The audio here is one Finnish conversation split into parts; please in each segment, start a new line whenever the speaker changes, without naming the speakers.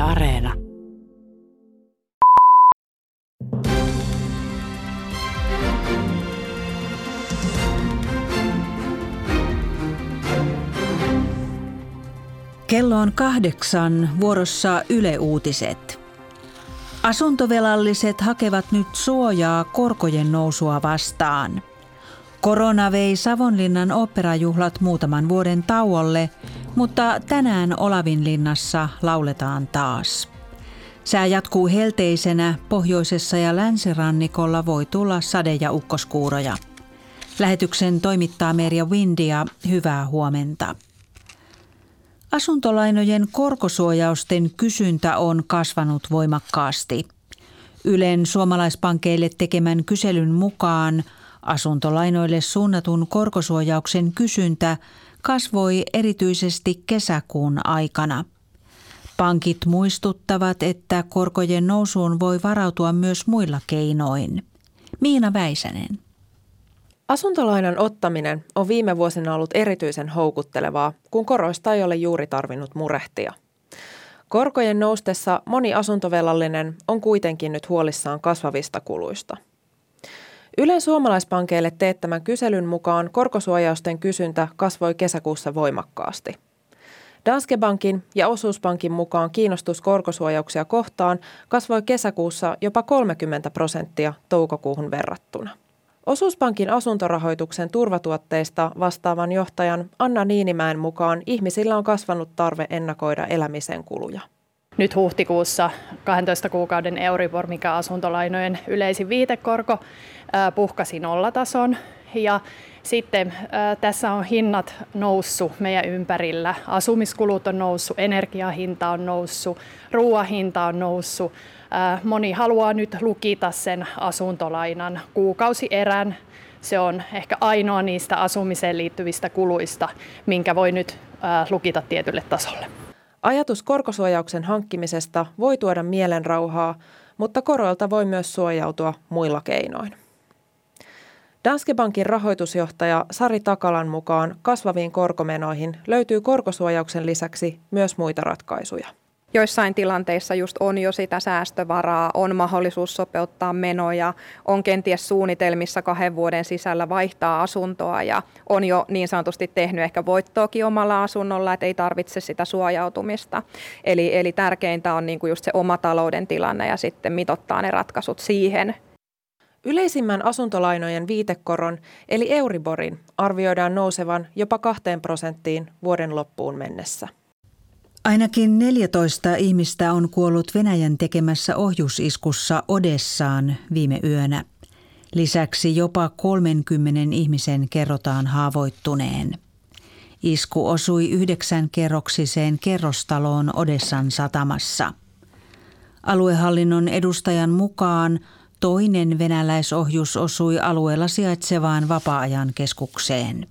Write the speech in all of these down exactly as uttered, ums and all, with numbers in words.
Areena.
Kello on kahdeksan, vuorossa Yle Uutiset. Asuntovelalliset hakevat nyt suojaa korkojen nousua vastaan. Korona vei Savonlinnan oopperajuhlat muutaman vuoden tauolle, mutta tänään Olavinlinnassa lauletaan taas. Sää jatkuu helteisenä, pohjoisessa ja länsirannikolla voi tulla sade- ja ukkoskuuroja. Lähetyksen toimittaa Merja Windia, hyvää huomenta. Asuntolainojen korkosuojausten kysyntä on kasvanut voimakkaasti. Ylen suomalaispankeille tekemän kyselyn mukaan asuntolainoille suunnatun korkosuojauksen kysyntä kasvoi erityisesti kesäkuun aikana. Pankit muistuttavat, että korkojen nousuun voi varautua myös muilla keinoin. Miina Väisänen.
Asuntolainan ottaminen on viime vuosina ollut erityisen houkuttelevaa, kun koroista ei ole juuri tarvinnut murehtia. Korkojen noustessa moni asuntovelallinen on kuitenkin nyt huolissaan kasvavista kuluista. Ylen suomalaispankeille teettämän kyselyn mukaan korkosuojausten kysyntä kasvoi kesäkuussa voimakkaasti. Danske Bankin ja Osuuspankin mukaan kiinnostus korkosuojauksia kohtaan kasvoi kesäkuussa jopa kolmekymmentä prosenttia toukokuuhun verrattuna. Osuuspankin asuntorahoituksen turvatuotteista vastaavan johtajan Anna Niinimäen mukaan ihmisillä on kasvanut tarve ennakoida elämisen kuluja.
Nyt huhtikuussa kahdentoista kuukauden Euribor, mikä asuntolainojen yleisin viitekorko, puhkasi nollatason. Ja sitten tässä on hinnat noussut meidän ympärillä. Asumiskulut on noussut, energiahinta on noussut, ruoan hinta on noussut. Moni haluaa nyt lukita sen asuntolainan kuukausierän. Se on ehkä ainoa niistä asumiseen liittyvistä kuluista, minkä voi nyt lukita tietylle tasolle.
Ajatus korkosuojauksen hankkimisesta voi tuoda mielenrauhaa, mutta koroilta voi myös suojautua muilla keinoin. Danske Bankin rahoitusjohtaja Sari Takalan mukaan kasvaviin korkomenoihin löytyy korkosuojauksen lisäksi myös muita ratkaisuja.
Joissain tilanteissa just on jo sitä säästövaraa, on mahdollisuus sopeuttaa menoja, on kenties suunnitelmissa kahden vuoden sisällä vaihtaa asuntoa ja on jo niin sanotusti tehnyt ehkä voittoakin omalla asunnolla, että ei tarvitse sitä suojautumista. Eli, eli tärkeintä on niin kuin just se oma talouden tilanne ja sitten mitoittaa ne ratkaisut siihen.
Yleisimmän asuntolainojen viitekoron eli Euriborin arvioidaan nousevan jopa kahteen prosenttiin vuoden loppuun mennessä.
Ainakin neljätoista ihmistä on kuollut Venäjän tekemässä ohjusiskussa Odessaan viime yönä. Lisäksi jopa kolmenkymmenen ihmisen kerrotaan haavoittuneen. Isku osui yhdeksänkerroksiseen kerrostaloon Odessan satamassa. Aluehallinnon edustajan mukaan toinen venäläisohjus osui alueella sijaitsevaan vapaa-ajan keskukseen.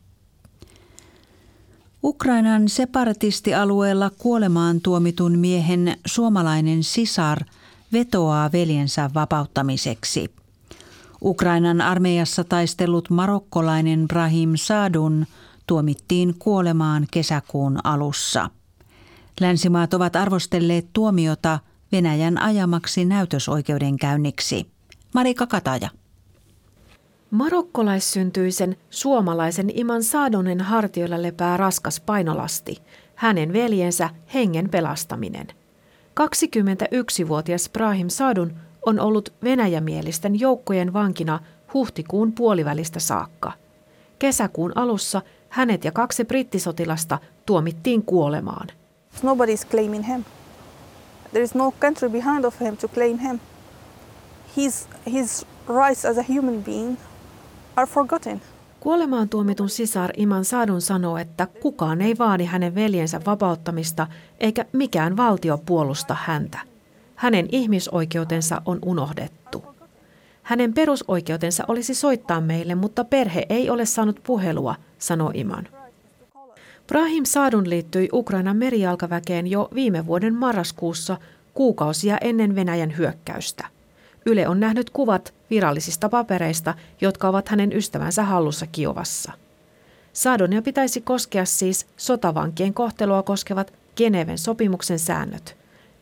Ukrainan separatistialueella kuolemaan tuomitun miehen suomalainen sisar vetoaa veljensä vapauttamiseksi. Ukrainan armeijassa taistellut marokkolainen Brahim Saadun tuomittiin kuolemaan kesäkuun alussa. Länsimaat ovat arvostelleet tuomiota Venäjän ajamaksi näytösoikeudenkäynniksi. Marika Kataja.
Marokkolaissyntyisen suomalaisen Iman Saadonen hartioilla lepää raskas painolasti, hänen veljensä hengen pelastaminen. kaksikymmentäyksivuotias Brahim Saadun on ollut venäjämielisten joukkojen vankina huhtikuun puolivälistä saakka. Kesäkuun alussa hänet ja kaksi brittisotilasta tuomittiin kuolemaan.
Nobody is claiming him. There is no country behind of him to claim him. His, his rights as a human being are forgotten.
Kuolemaan tuomitun sisar Iman Saadun sanoo, että kukaan ei vaadi hänen veljensä vapauttamista eikä mikään valtio puolusta häntä. Hänen ihmisoikeutensa on unohdettu. Hänen perusoikeutensa olisi soittaa meille, mutta perhe ei ole saanut puhelua, sanoo Iman. Brahim Saadun liittyi Ukrainan merijalkaväkeen jo viime vuoden marraskuussa kuukausia ennen Venäjän hyökkäystä. Yle on nähnyt kuvat virallisista papereista, jotka ovat hänen ystävänsä hallussa Kiovassa. Saadonia pitäisi koskea siis sotavankien kohtelua koskevat Geneven sopimuksen säännöt.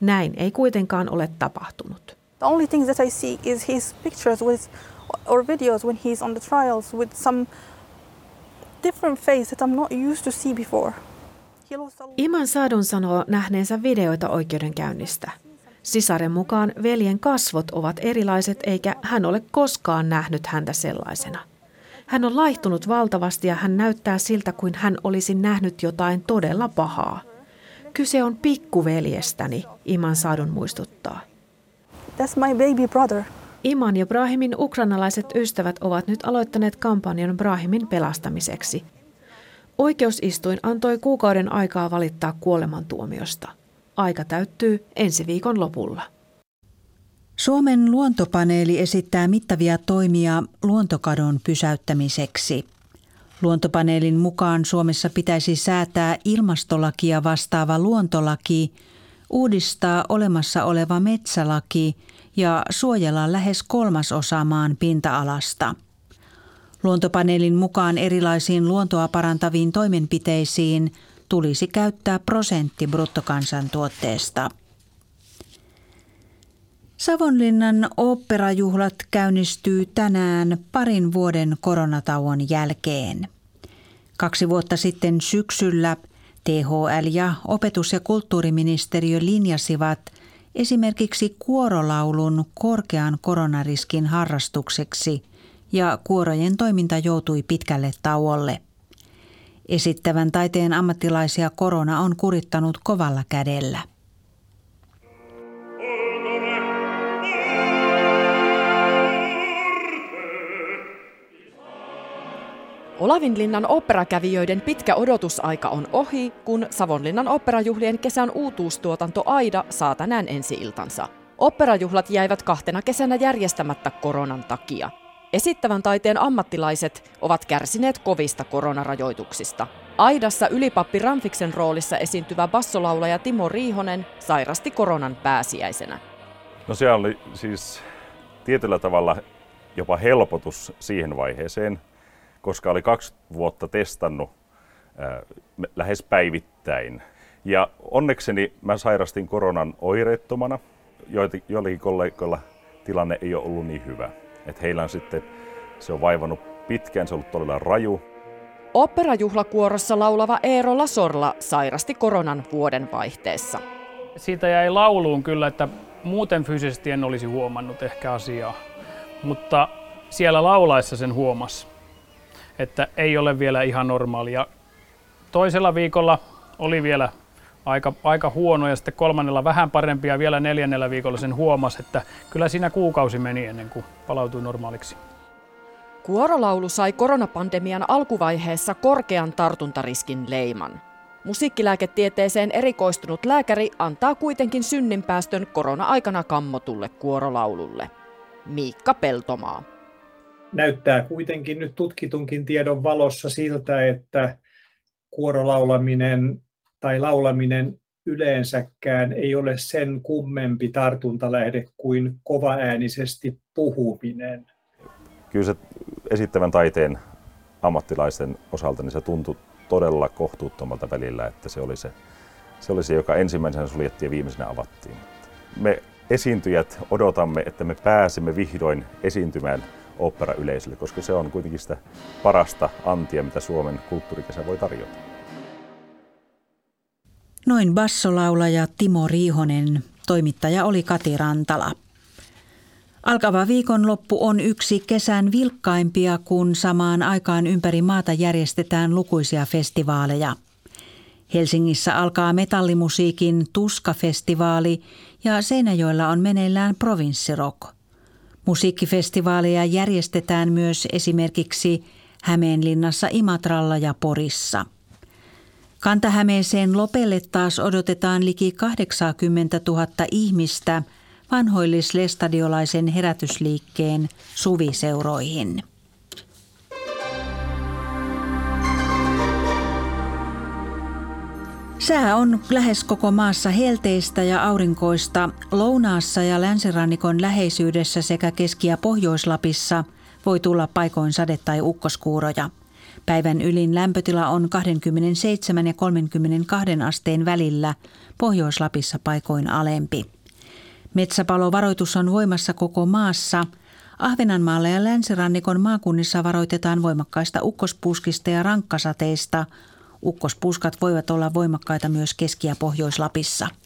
Näin ei kuitenkaan ole tapahtunut.
The only thing that I see is his pictures with, or videos when he's on the trials with some different face that I'm not used to see before.
Iman Sadun sanoo nähneensä videoita oikeudenkäynnistä. Sisaren mukaan veljen kasvot ovat erilaiset eikä hän ole koskaan nähnyt häntä sellaisena. Hän on laihtunut valtavasti ja hän näyttää siltä kuin hän olisi nähnyt jotain todella pahaa. Kyse on pikkuveljestäni, Iman Sadun muistuttaa.
That's my baby brother.
Iman ja Brahimin ukrainalaiset ystävät ovat nyt aloittaneet kampanjan Brahimin pelastamiseksi. Oikeusistuin antoi kuukauden aikaa valittaa kuolemantuomiosta. Aika täyttyy ensi viikon lopulla.
Suomen luontopaneeli esittää mittavia toimia luontokadon pysäyttämiseksi. Luontopaneelin mukaan Suomessa pitäisi säätää ilmastolakia vastaava luontolaki, uudistaa olemassa oleva metsälaki ja suojella lähes kolmasosa maan pinta-alasta. Luontopaneelin mukaan erilaisiin luontoa parantaviin toimenpiteisiin tulisi käyttää prosentti bruttokansantuotteesta. Savonlinnan oopperajuhlat käynnistyy tänään parin vuoden koronatauon jälkeen. Kaksi vuotta sitten syksyllä T H L ja opetus- ja kulttuuriministeriö linjasivat esimerkiksi kuorolaulun korkean koronariskin harrastukseksi ja kuorojen toiminta joutui pitkälle tauolle. Esittävän taiteen ammattilaisia korona on kurittanut kovalla kädellä.
Olavinlinnan oopperakävijöiden pitkä odotusaika on ohi, kun Savonlinnan oopperajuhlien kesän uutuustuotanto Aida saa tänään ensi-iltansa. Oopperajuhlat jäivät kahtena kesänä järjestämättä koronan takia. Esittävän taiteen ammattilaiset ovat kärsineet kovista koronarajoituksista. Aidassa ylipappi Ramfiksen roolissa esiintyvä bassolaulaja Timo Riihonen sairasti koronan pääsiäisenä.
No se oli siis tietyllä tavalla jopa helpotus siihen vaiheeseen, koska oli kaksi vuotta testannut ää, lähes päivittäin. Ja onnekseni mä sairastin koronan oireettomana. Joillakin kollegoilla tilanne ei ole ollut niin hyvä. Että heillä on sitten, se on vaivannut pitkään, se on ollut todella raju.
Oopperajuhlakuorossa laulava Eero Lasorla sairasti koronan vuodenvaihteessa.
Siitä jäi lauluun kyllä, että muuten fyysisesti en olisi huomannut ehkä asiaa, mutta siellä laulaessa sen huomasi, että ei ole vielä ihan normaalia. Toisella viikolla oli vielä aika, aika huono ja sitten kolmannella vähän parempi ja vielä neljännellä viikolla sen huomasi, että kyllä siinä kuukausi meni ennen kuin palautui normaaliksi.
Kuorolaulu sai koronapandemian alkuvaiheessa korkean tartuntariskin leiman. Musiikkilääketieteeseen erikoistunut lääkäri antaa kuitenkin synninpäästön korona-aikana kammotulle kuorolaululle. Miikka Peltomaa.
Näyttää kuitenkin nyt tutkitunkin tiedon valossa siltä, että kuorolaulaminen tai laulaminen yleensäkään ei ole sen kummempi tartuntalähde kuin kovaäänisesti puhuminen.
Kyllä se esittävän taiteen ammattilaisten osalta niin se tuntui todella kohtuuttomalta välillä, että se oli se, se, oli se joka ensimmäisenä suljettiin ja viimeisenä avattiin. Me esiintyjät odotamme, että me pääsemme vihdoin esiintymään oopperayleisölle, koska se on kuitenkin sitä parasta antia, mitä Suomen kulttuurikesä voi tarjota.
Noin bassolaulaja Timo Riihonen, toimittaja oli Kati Rantala. Alkava viikonloppu on yksi kesän vilkkaimpia, kun samaan aikaan ympäri maata järjestetään lukuisia festivaaleja. Helsingissä alkaa metallimusiikin Tuska-festivaali ja Seinäjoella on meneillään Provinssirock. Musiikkifestivaaleja järjestetään myös esimerkiksi Hämeenlinnassa, Imatralla ja Porissa. Kanta-Hämeeseen Lopelle taas odotetaan liki kahdeksankymmentätuhatta ihmistä vanhoillislestadiolaisen herätysliikkeen suviseuroihin. Sää on lähes koko maassa helteistä ja aurinkoista. Lounaassa ja länsirannikon läheisyydessä sekä Keski- ja Pohjois-Lapissa voi tulla paikoin sade- tai ukkoskuuroja. Päivän ylin lämpötila on kaksikymmentäseitsemän ja kolmekymmentäkaksi asteen välillä, Pohjois-Lapissa paikoin alempi. Metsäpalovaroitus on voimassa koko maassa. Ahvenanmaalla ja länsirannikon maakunnissa varoitetaan voimakkaista ukkospuuskista ja rankkasateista. Ukkospuuskat voivat olla voimakkaita myös Keski- ja Pohjois-Lapissa.